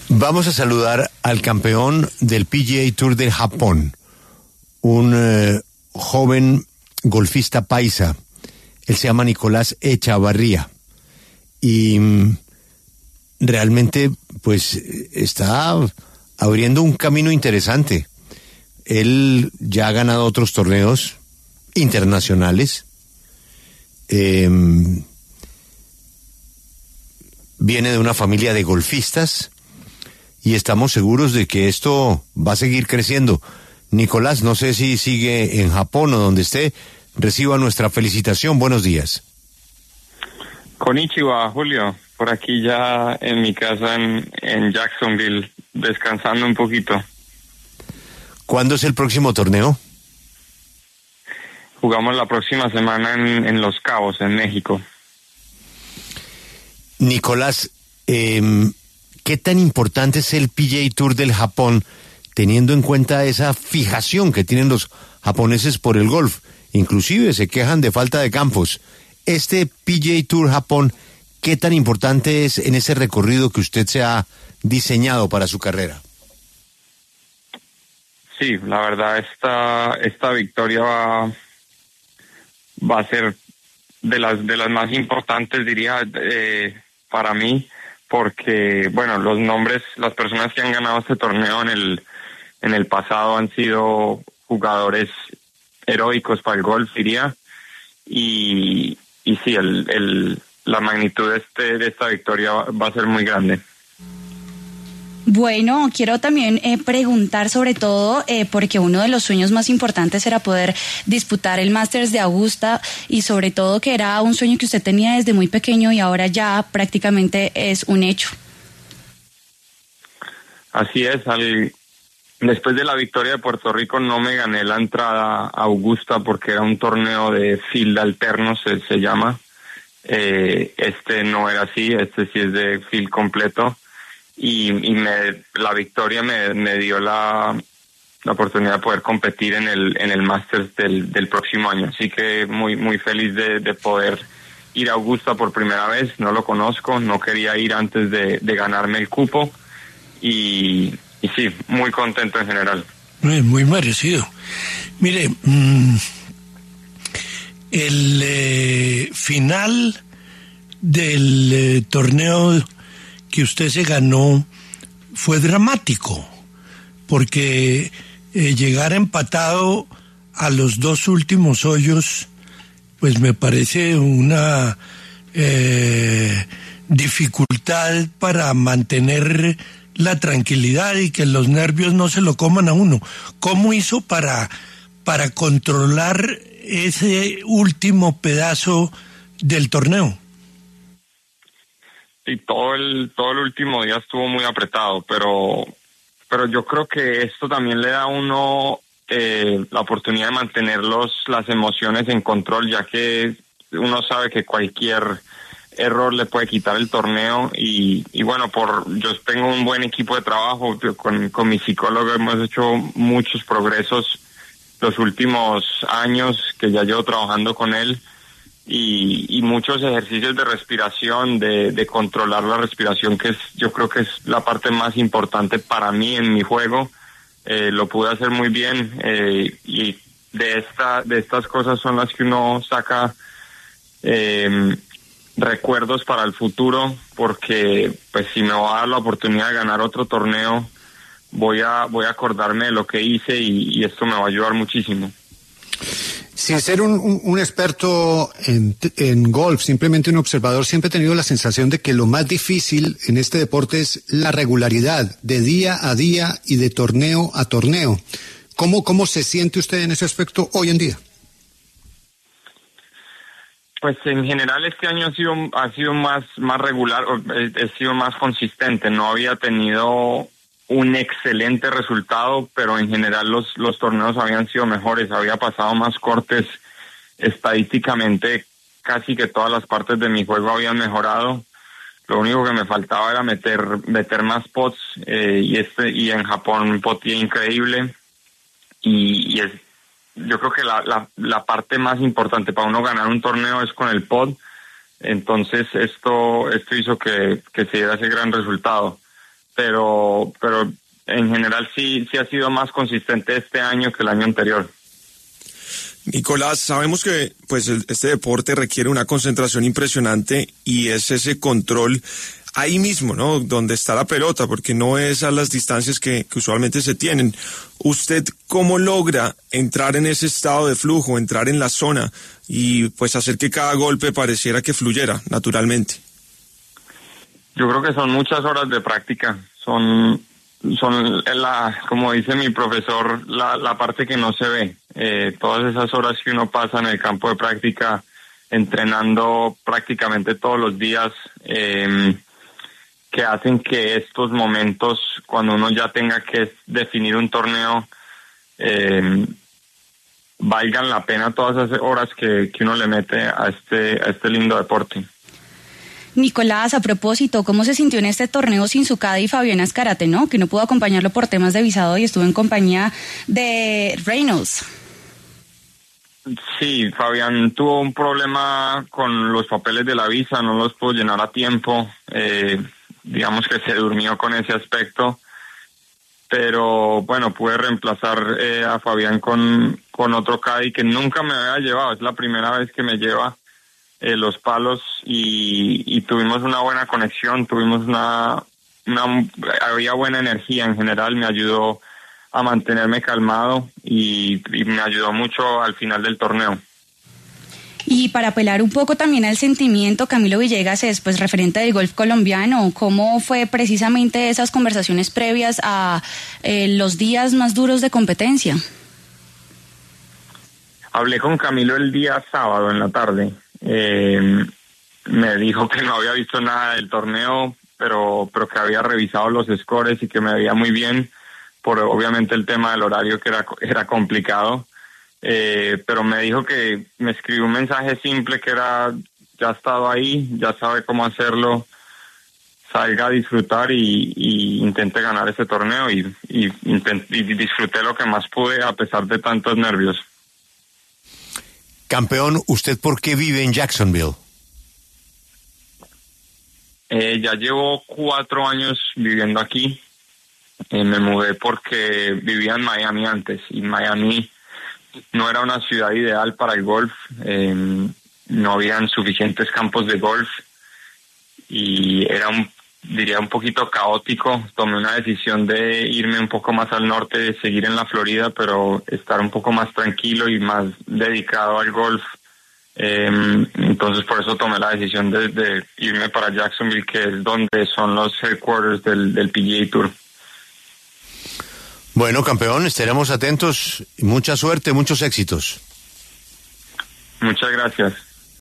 Vamos a saludar al campeón del PGA Tour de Japón, un joven golfista paisa. Él se llama Nicolás Echavarría y realmente pues está abriendo un camino interesante. Él ya ha ganado otros torneos internacionales. Viene de una familia de golfistas y estamos seguros de que esto va a seguir creciendo. Nicolás, no sé si sigue en Japón o donde esté, reciba nuestra felicitación. Buenos días. Konnichiwa, Julio. Por aquí ya en mi casa en Jacksonville, descansando un poquito. ¿Cuándo es el próximo torneo? Jugamos la próxima semana en Los Cabos, en México. Nicolás, ¿qué tan importante es el PGA Tour del Japón, teniendo en cuenta esa fijación que tienen los japoneses por el golf? Inclusive se quejan de falta de campos. Este PGA Tour Japón, ¿qué tan importante es en ese recorrido que usted se ha diseñado para su carrera? Sí, la verdad esta victoria va a ser de las más importantes, diría, para mí, porque, bueno, los nombres, las personas que han ganado este torneo en el pasado han sido jugadores heroicos para el golf, diría, y sí, la magnitud de esta victoria va a ser muy grande. Bueno, quiero también preguntar sobre todo, porque uno de los sueños más importantes era poder disputar el Masters de Augusta y sobre todo que era un sueño que usted tenía desde muy pequeño y ahora ya prácticamente es un hecho. Así es, después de la victoria de Puerto Rico no me gané la entrada a Augusta porque era un torneo de field alterno, se llama. Este no era así, este sí es de field completo. Y la victoria me dio la oportunidad de poder competir en el Masters del próximo año. Así que muy muy feliz de poder ir a Augusta por primera vez. No lo conozco, no quería ir antes de ganarme el cupo. Y sí, muy contento en general. Muy merecido. Mire, el final del torneo que usted se ganó fue dramático, porque llegar empatado a los dos últimos hoyos, pues me parece una dificultad para mantener la tranquilidad y que los nervios no se lo coman a uno. ¿Cómo hizo para controlar ese último pedazo del torneo? Y todo el último día estuvo muy apretado, pero yo creo que esto también le da a uno la oportunidad de mantener las emociones en control, ya que uno sabe que cualquier error le puede quitar el torneo y bueno, yo tengo un buen equipo de trabajo, con mi psicólogo hemos hecho muchos progresos los últimos años que ya llevo trabajando con él. Y muchos ejercicios de respiración, de controlar la respiración, que yo creo que es la parte más importante para mí en mi juego. Lo pude hacer muy bien y de estas cosas son las que uno saca recuerdos para el futuro, porque pues si me va a dar la oportunidad de ganar otro torneo, voy a acordarme de lo que hice y esto me va a ayudar muchísimo. Sin ser un experto en golf, simplemente un observador, siempre he tenido la sensación de que lo más difícil en este deporte es la regularidad, de día a día y de torneo a torneo. ¿Cómo se siente usted en ese aspecto hoy en día? Pues en general este año ha sido más regular, he sido más consistente, no había tenido un excelente resultado, pero en general los torneos habían sido mejores, había pasado más cortes estadísticamente, casi que todas las partes de mi juego habían mejorado. Lo único que me faltaba era meter más pots, y en Japón un pot increíble, y yo creo que la parte más importante para uno ganar un torneo es con el pot. Entonces esto hizo que se diera ese gran resultado. pero en general sí ha sido más consistente este año que el año anterior. Nicolás, sabemos que pues este deporte requiere una concentración impresionante y es ese control ahí mismo, ¿no? Donde está la pelota, porque no es a las distancias que usualmente se tienen. ¿Usted cómo logra entrar en ese estado de flujo, entrar en la zona y pues hacer que cada golpe pareciera que fluyera naturalmente? Yo creo que son muchas horas de práctica, son como dice mi profesor, la parte que no se ve. Todas esas horas que uno pasa en el campo de práctica, entrenando prácticamente todos los días, que hacen que estos momentos, cuando uno ya tenga que definir un torneo, valgan la pena todas esas horas que uno le mete a este lindo deporte. Nicolás, a propósito, ¿cómo se sintió en este torneo sin su caddy Fabián Azcárate, ¿no? Que no pudo acompañarlo por temas de visado y estuvo en compañía de Reynolds. Sí, Fabián tuvo un problema con los papeles de la visa, no los pudo llenar a tiempo, digamos que se durmió con ese aspecto, pero bueno, pude reemplazar a Fabián con otro caddy que nunca me había llevado, es la primera vez que me lleva los palos y tuvimos una buena conexión, había buena energía en general, me ayudó a mantenerme calmado y me ayudó mucho al final del torneo. Y para apelar un poco también al sentimiento, Camilo Villegas es pues referente del golf colombiano, ¿cómo fue precisamente esas conversaciones previas a los días más duros de competencia? Hablé con Camilo el día sábado en la tarde. Me dijo que no había visto nada del torneo, pero que había revisado los scores y que me veía muy bien, por obviamente el tema del horario que era complicado, pero me dijo que me escribió un mensaje simple que era: ya ha estado ahí, ya sabe cómo hacerlo, salga a disfrutar y intente ganar ese torneo y disfruté lo que más pude a pesar de tantos nervios. Campeón, ¿usted por qué vive en Jacksonville? Ya llevo 4 años viviendo aquí. Me mudé porque vivía en Miami antes y Miami no era una ciudad ideal para el golf. No habían suficientes campos de golf y era un poquito caótico. Tomé una decisión de irme un poco más al norte, seguir en la Florida, pero estar un poco más tranquilo y más dedicado al golf. Entonces por eso tomé la decisión de irme para Jacksonville, que es donde son los headquarters del PGA Tour. Bueno, campeón, estaremos atentos. Mucha suerte, muchos éxitos. Muchas gracias.